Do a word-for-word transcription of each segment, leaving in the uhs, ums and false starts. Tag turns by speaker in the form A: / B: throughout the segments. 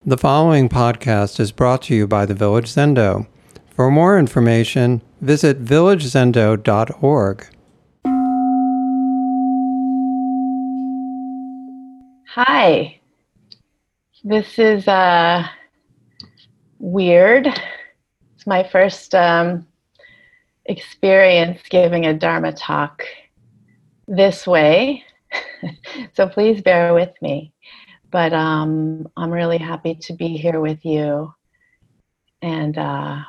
A: The following podcast is brought to you by the Village Zendo. For more information, visit village zendo dot org.
B: Hi, this is uh, weird. It's my first um, experience giving a Dharma talk this way, so please bear with me. But um, I'm really happy to be here with you, and uh,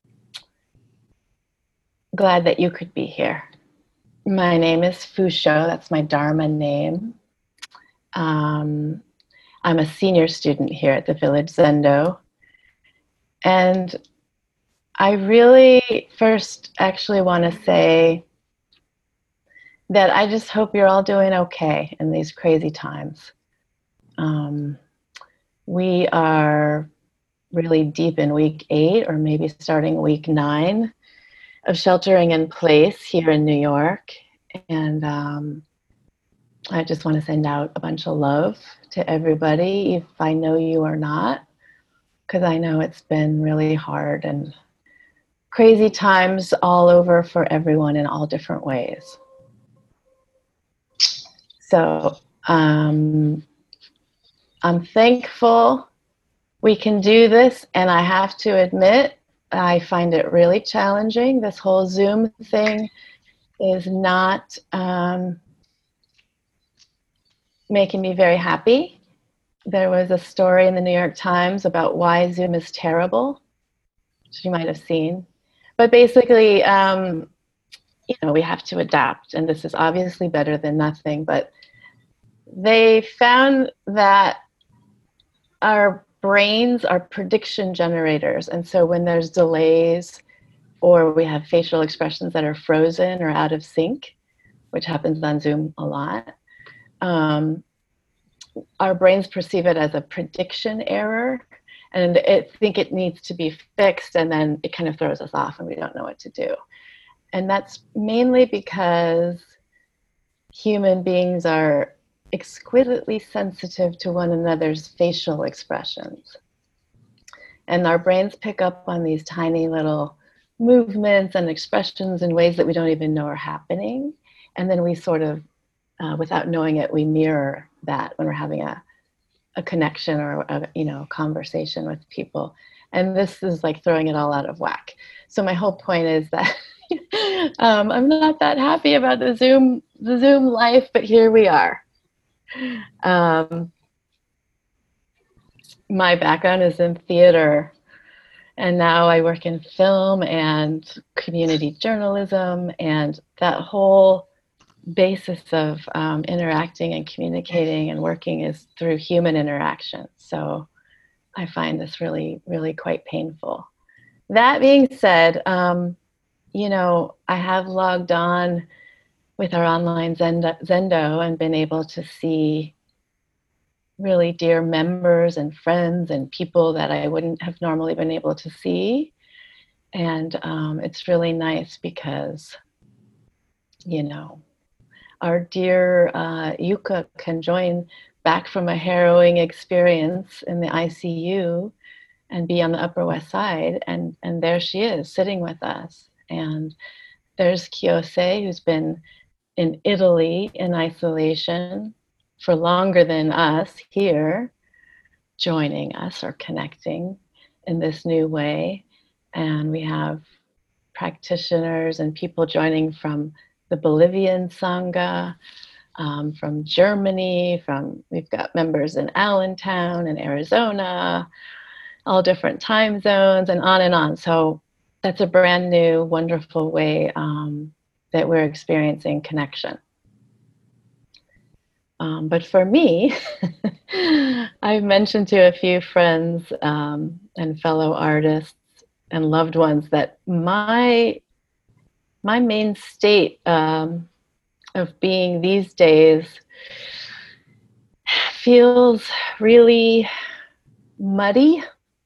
B: glad that you could be here. My name is Fusho, that's my Dharma name. Um, I'm a senior student here at the Village Zendo. And I really first actually want to say that I just hope you're all doing okay in these crazy times. Um, we are really deep in week eight, or maybe starting week nine of sheltering in place here in New York. And um, I just want to send out a bunch of love to everybody, if I know you or not, because I know it's been really hard and crazy times all over for everyone in all different ways. So um, I'm thankful we can do this, and I have to admit, I find it really challenging. This whole Zoom thing is not um, making me very happy. There was a story in the New York Times about why Zoom is terrible, which you might have seen. But basically, um, you know, we have to adapt, and this is obviously better than nothing. But they found that our brains are prediction generators, and so when there's delays or we have facial expressions that are frozen or out of sync, which happens on Zoom a lot, um, our brains perceive it as a prediction error, and it think it needs to be fixed, and then it kind of throws us off and we don't know what to do. And that's mainly because human beings are exquisitely sensitive to one another's facial expressions. And our brains pick up on these tiny little movements and expressions in ways that we don't even know are happening. And then we sort of, uh, without knowing it, we mirror that when we're having a, a connection or a, you know, conversation with people. And this is like throwing it all out of whack. So my whole point is that um, I'm not that happy about the Zoom, the Zoom life, but here we are. Um, my background is in theater, and now I work in film and community journalism, and that whole basis of um, interacting and communicating and working is through human interaction. So I find this really, really quite painful. That being said, um, you know, I have logged on with our online Zendo, Zendo and been able to see really dear members and friends and people that I wouldn't have normally been able to see. And um, it's really nice because, you know, our dear uh, Yuka can join back from a harrowing experience in the I C U and be on the Upper West Side. And, and there she is sitting with us. And there's Kiyose, who's been in Italy in isolation for longer than us here, joining us or connecting in this new way. And we have practitioners and people joining from the Bolivian Sangha, um, from Germany, from we've got members in Allentown and Arizona, all different time zones, and on and on. So that's a brand new, wonderful way um, that we're experiencing connection. Um, but for me, I've mentioned to a few friends um, and fellow artists and loved ones that my my main state um, of being these days feels really muddy,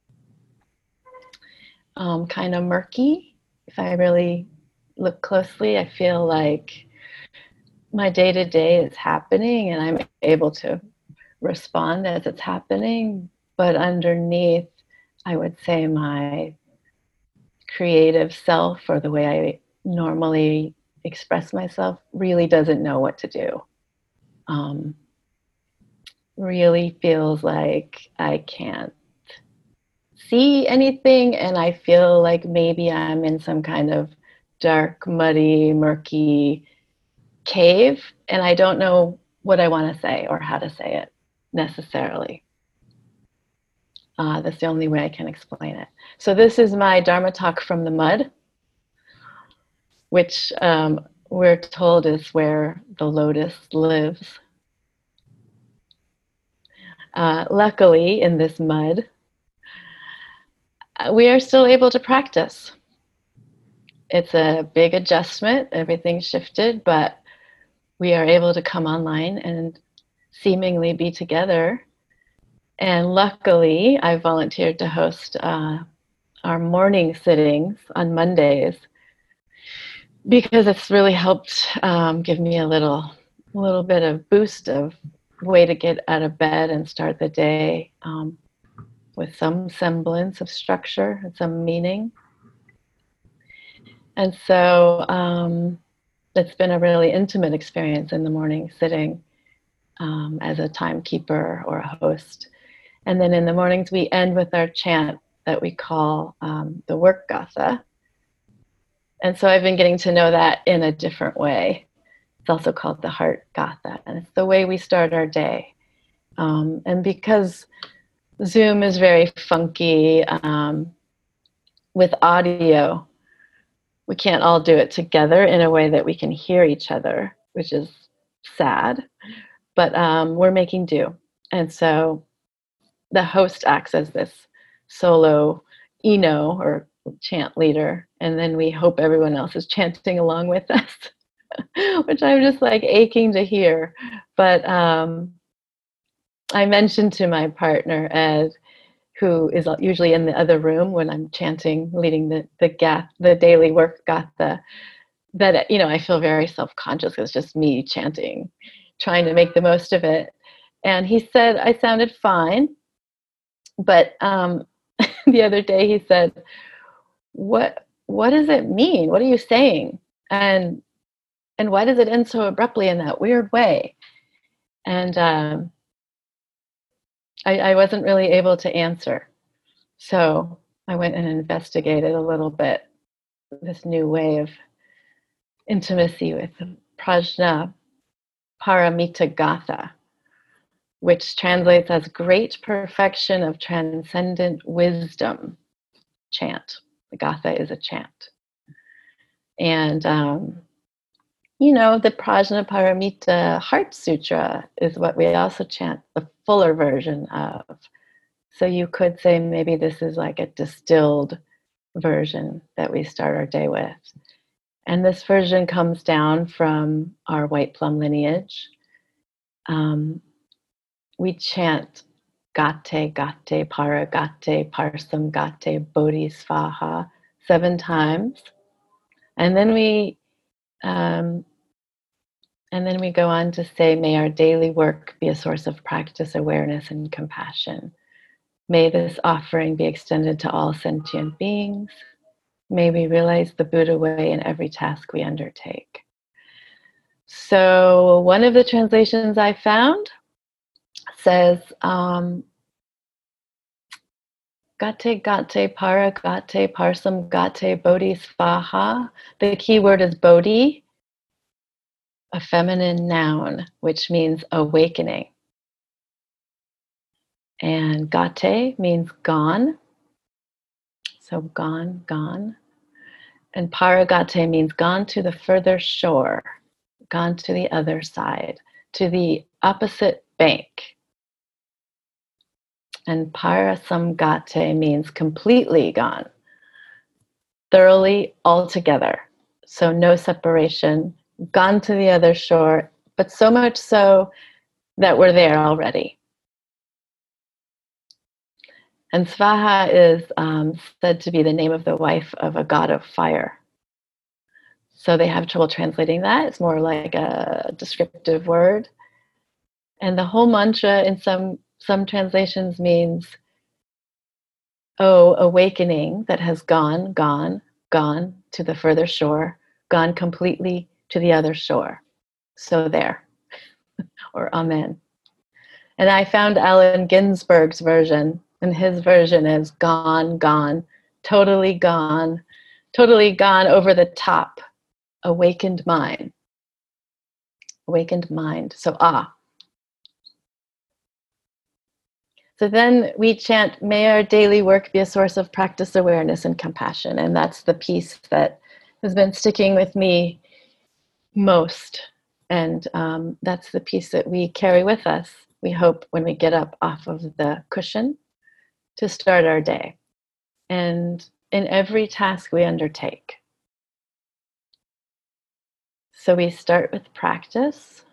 B: um, kind of murky. If I really look closely, I feel like my day-to-day is happening and I'm able to respond as it's happening, but underneath, I would say my creative self, or the way I normally express myself, really doesn't know what to do. Um, really feels like I can't see anything, and I feel like maybe I'm in some kind of dark, muddy, murky cave, and I don't know what I want to say or how to say it necessarily. Uh, that's the only way I can explain it. So this is my Dharma talk from the mud, which um, we're told is where the lotus lives. Uh, luckily, in this mud, we are still able to practice. It's a big adjustment, everything's shifted, but we are able to come online and seemingly be together. And luckily, I volunteered to host uh, our morning sittings on Mondays, because it's really helped um, give me a little, a little bit of boost of way to get out of bed and start the day um, with some semblance of structure and some meaning. And so um, it's been a really intimate experience in the morning sitting um, as a timekeeper or a host. And then in the mornings, we end with our chant that we call um, the work gatha. And so I've been getting to know that in a different way. It's also called the heart gatha, and it's the way we start our day. Um, and because Zoom is very funky um, with audio, we can't all do it together in a way that we can hear each other, which is sad, but um, we're making do. And so the host acts as this solo Eno or chant leader, and then we hope everyone else is chanting along with us, which I'm just like aching to hear. But um, I mentioned to my partner, Ed, who is usually in the other room when I'm chanting, leading the the gath, the daily work gatha, that, you know, I feel very self-conscious. It's just me chanting, trying to make the most of it. And he said I sounded fine, but um, the other day he said, "What what does it mean? What are you saying? And and why does it end so abruptly in that weird way?" And um, I, I wasn't really able to answer. So I went and investigated a little bit this new way of intimacy with Prajna Paramita Gatha, which translates as great perfection of transcendent wisdom chant. The Gatha is a chant. And, um, you know, the Prajna Paramita Heart Sutra is what we also chant, the fuller version of. So you could say maybe this is like a distilled version that we start our day with. And this version comes down from our white plum lineage. Um, we chant Gate, Gate, Para, Gate, Parsam, Gate, Bodhisvaha seven times. And then we um, and then we go on to say, may our daily work be a source of practice, awareness, and compassion. May this offering be extended to all sentient beings. May we realize the Buddha way in every task we undertake. So one of the translations I found says, um, Gate, Gate, Para, Gate, Parsam, Gate, Bodhisvaha. The key word is Bodhi, a feminine noun, which means awakening. And Gate means gone. So gone, gone. And Paragate means gone to the further shore, gone to the other side, to the opposite bank. And Parasamgate means completely gone, thoroughly, altogether. So no separation, gone to the other shore, but so much so that we're there already. And Svaha is um, said to be the name of the wife of a god of fire. So they have trouble translating that. It's more like a descriptive word. And the whole mantra in some, some translations means oh, awakening that has gone, gone, gone to the further shore, gone completely to the other shore. So there, or amen. And I found Allen Ginsberg's version, and his version is gone, gone, totally gone, totally gone over the top, awakened mind. Awakened mind. So ah. So then we chant, may our daily work be a source of practice, awareness, and compassion. And that's the piece that has been sticking with me most. And um, that's the piece that we carry with us, we hope, when we get up off of the cushion to start our day. And in every task we undertake. So we start with practice.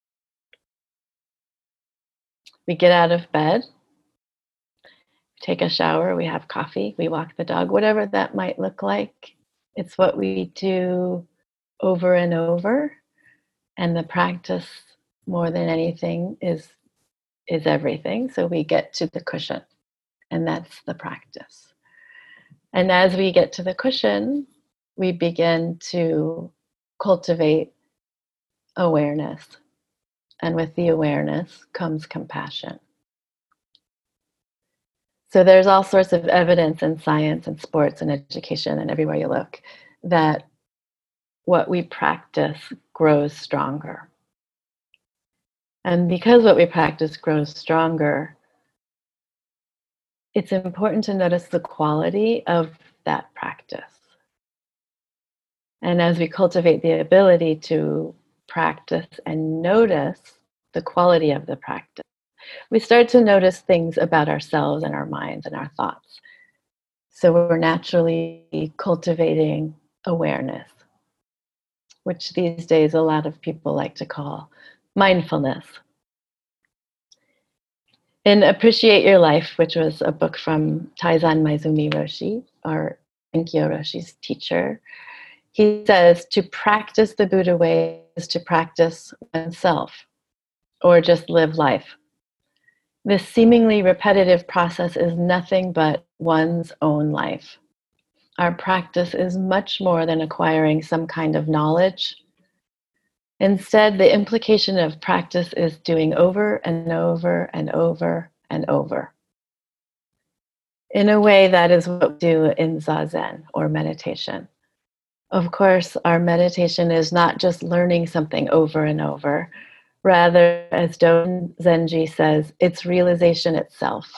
B: We get out of bed, take a shower, we have coffee, we walk the dog, whatever that might look like. It's what we do over and over. And the practice, more than anything, is, is everything. So we get to the cushion, and that's the practice. And as we get to the cushion, we begin to cultivate awareness. And with the awareness comes compassion. So there's all sorts of evidence in science and sports and education and everywhere you look that what we practice grows stronger. And because what we practice grows stronger, it's important to notice the quality of that practice. And as we cultivate the ability to practice and notice the quality of the practice, we start to notice things about ourselves and our minds and our thoughts. So we're naturally cultivating awareness, which these days a lot of people like to call mindfulness. In Appreciate Your Life, which was a book from Taizan Maezumi Roshi, our Enkyo Roshi's teacher, he says to practice the Buddha way is to practice oneself, or just live life. This seemingly repetitive process is nothing but one's own life. Our practice is much more than acquiring some kind of knowledge. Instead, the implication of practice is doing over and over and over and over. In a way, that is what we do in Zazen, or meditation. Of course, our meditation is not just learning something over and over. Rather, as Dogen Zenji says, it's realization itself.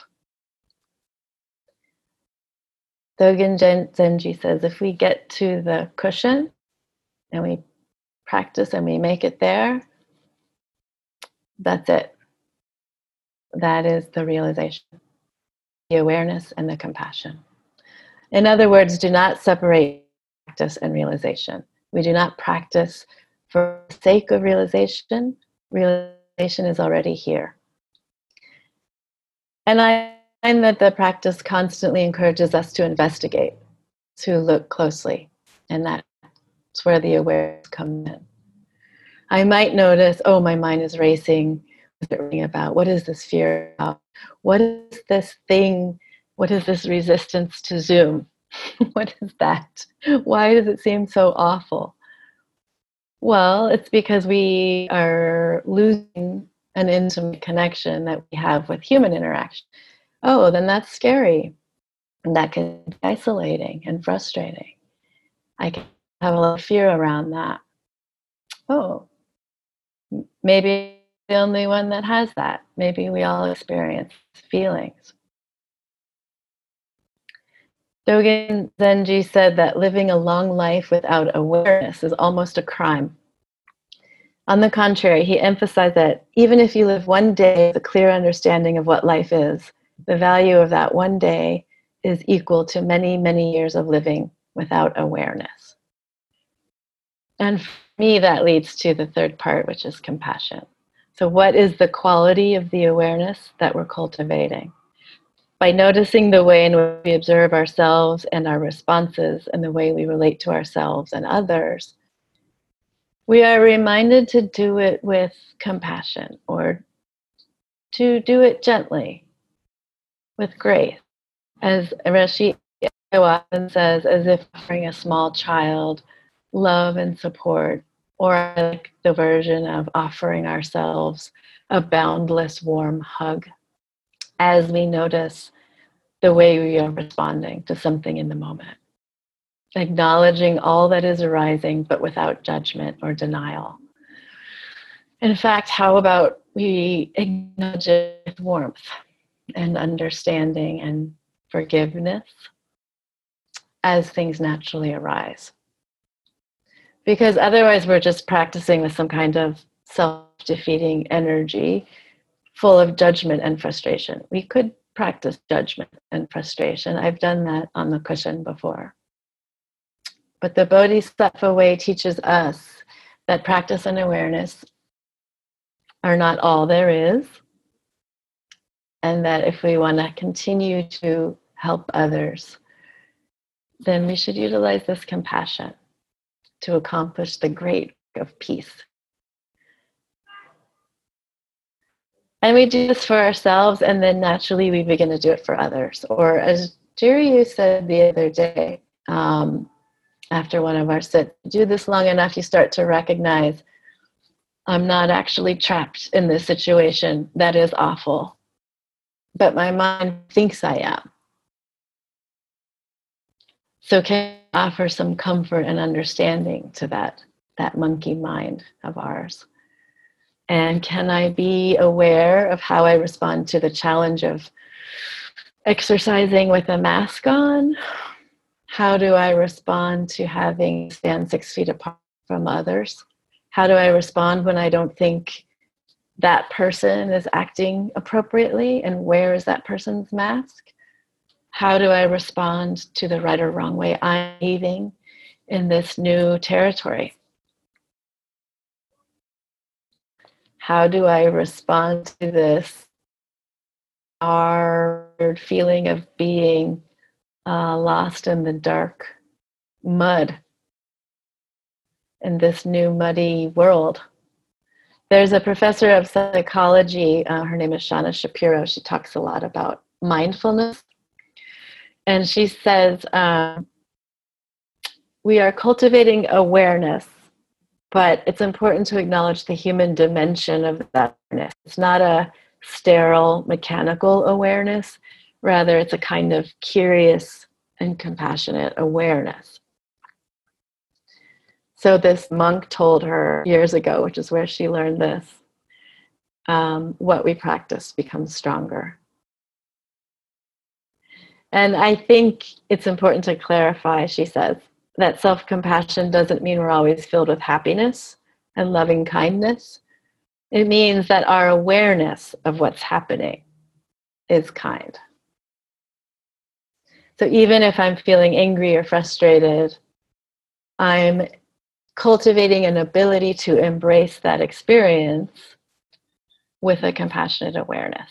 B: Dogen Zenji says, if we get to the cushion and we practice and we make it there, that's it. That is the realization, the awareness and the compassion. In other words, do not separate practice and realization. We do not practice for the sake of realization. Realization is already here. And I find that the practice constantly encourages us to investigate, to look closely, and that's where the awareness comes in. I might notice, oh, my mind is racing. What is it reading about? What is this fear about? What is this thing? What is this resistance to Zoom? What is that? Why does it seem so awful? Well, it's because we are losing an intimate connection that we have with human interaction. Oh, then that's scary. And that can be isolating and frustrating. I can have a lot of fear around that. Oh, maybe the only one that has that. Maybe we all experience feelings. Dogen Zenji said that living a long life without awareness is almost a crime. On the contrary, he emphasized that even if you live one day with a clear understanding of what life is, the value of that one day is equal to many, many years of living without awareness. And for me, that leads to the third part, which is compassion. So what is the quality of the awareness that we're cultivating? By noticing the way in which we observe ourselves and our responses and the way we relate to ourselves and others, we are reminded to do it with compassion, or to do it gently, with grace. As Rashi often says, as if offering a small child love and support, or like the version of offering ourselves a boundless warm hug as we notice the way we are responding to something in the moment. Acknowledging all that is arising, but without judgment or denial. In fact, how about we acknowledge it with warmth and understanding and forgiveness as things naturally arise? Because otherwise we're just practicing with some kind of self-defeating energy full of judgment and frustration. We could practice judgment and frustration. I've done that on the cushion before. But the Bodhisattva way teaches us that practice and awareness are not all there is, and that if we want to continue to help others, then we should utilize this compassion to accomplish the great work of peace. And we do this for ourselves, and then naturally we begin to do it for others. Or as Jiryu said the other day, um, after one of our sits, do this long enough, you start to recognize, I'm not actually trapped in this situation that is awful, but my mind thinks I am. So can I offer some comfort and understanding to that, that monkey mind of ours? And can I be aware of how I respond to the challenge of exercising with a mask on? How do I respond to having to stand six feet apart from others? How do I respond when I don't think that person is acting appropriately? And where is that person's mask? How do I respond to the right or wrong way I'm behaving in this new territory? How do I respond to this hard feeling of being uh, lost in the dark mud in this new muddy world? There's a professor of psychology, uh, her name is Shana Shapiro. She talks a lot about mindfulness. And she says, um, we are cultivating awareness, but it's important to acknowledge the human dimension of that awareness. It's not a sterile, mechanical awareness. Rather, it's a kind of curious and compassionate awareness. So this monk told her years ago, which is where she learned this, um, what we practice becomes stronger. And I think it's important to clarify, she says, that self-compassion doesn't mean we're always filled with happiness and loving kindness. It means that our awareness of what's happening is kind. So even if I'm feeling angry or frustrated, I'm cultivating an ability to embrace that experience with a compassionate awareness.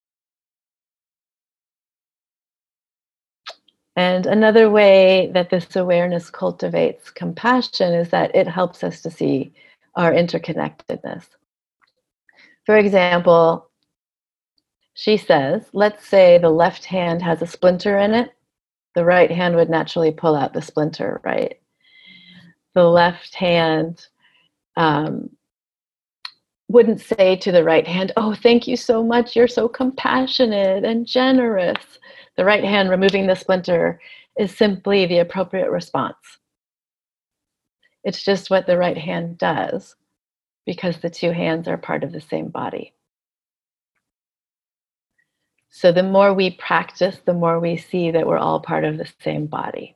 B: And another way that this awareness cultivates compassion is that it helps us to see our interconnectedness. For example, she says, let's say the left hand has a splinter in it. The right hand would naturally pull out the splinter, right? The left hand um, wouldn't say to the right hand, oh, thank you so much. You're so compassionate and generous. The right hand removing the splinter is simply the appropriate response. It's just what the right hand does because the two hands are part of the same body. So the more we practice, the more we see that we're all part of the same body.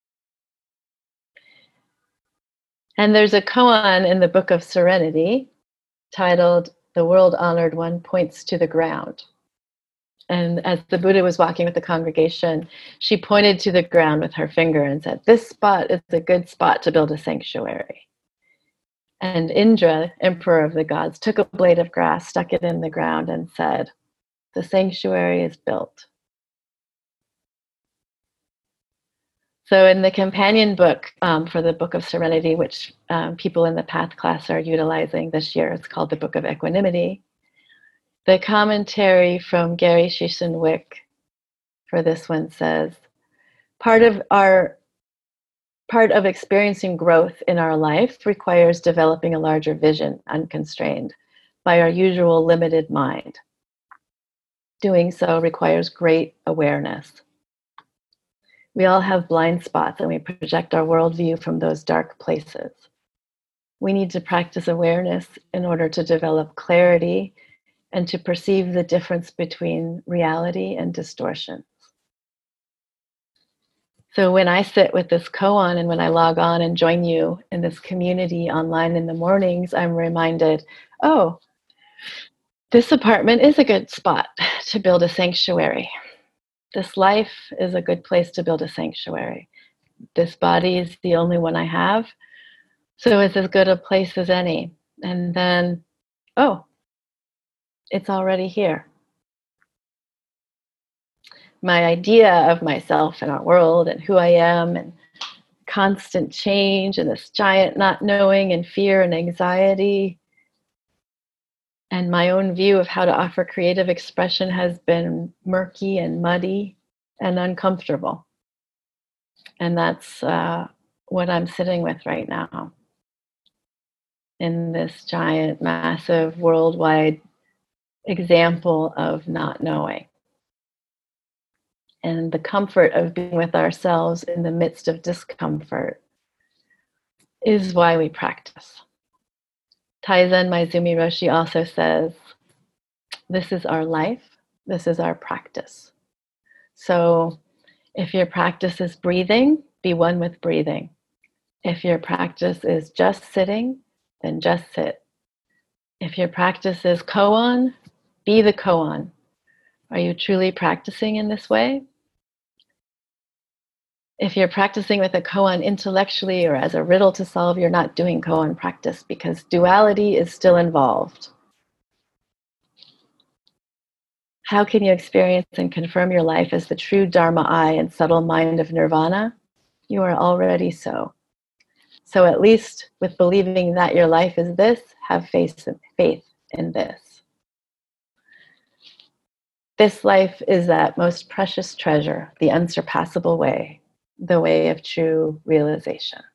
B: And there's a koan in the Book of Serenity titled, The World Honored One Points to the Ground. And as the Buddha was walking with the congregation, she pointed to the ground with her finger and said, this spot is a good spot to build a sanctuary. And Indra, emperor of the gods, took a blade of grass, stuck it in the ground and said, the sanctuary is built. So in the companion book um, for the Book of Serenity, which um, people in the Path class are utilizing this year, it's called the Book of Equanimity. The commentary from Gary Shisenwick for this one says, part of our part of experiencing growth in our life requires developing a larger vision, unconstrained by our usual limited mind. Doing so requires great awareness. We all have blind spots and we project our worldview from those dark places. We need to practice awareness in order to develop clarity and to perceive the difference between reality and distortion. So when I sit with this koan and when I log on and join you in this community online in the mornings, I'm reminded, oh, this apartment is a good spot to build a sanctuary. This life is a good place to build a sanctuary. This body is the only one I have, so it's as good a place as any. And then, oh, it's already here. My idea of myself and our world and who I am and constant change and this giant not knowing and fear and anxiety and my own view of how to offer creative expression has been murky and muddy and uncomfortable. And that's uh, what I'm sitting with right now in this giant, massive, worldwide example of not knowing. And the comfort of being with ourselves in the midst of discomfort is why we practice. Taizen Maizumi Roshi also says, this is our life, this is our practice. So if your practice is breathing, be one with breathing. If your practice is just sitting, then just sit. If your practice is koan, be the koan. Are you truly practicing in this way? If you're practicing with a koan intellectually or as a riddle to solve, you're not doing koan practice because duality is still involved. How can you experience and confirm your life as the true Dharma eye and subtle mind of nirvana? You are already so. So at least with believing that your life is this, have faith in this. This life is that most precious treasure, the unsurpassable way, the way of true realization.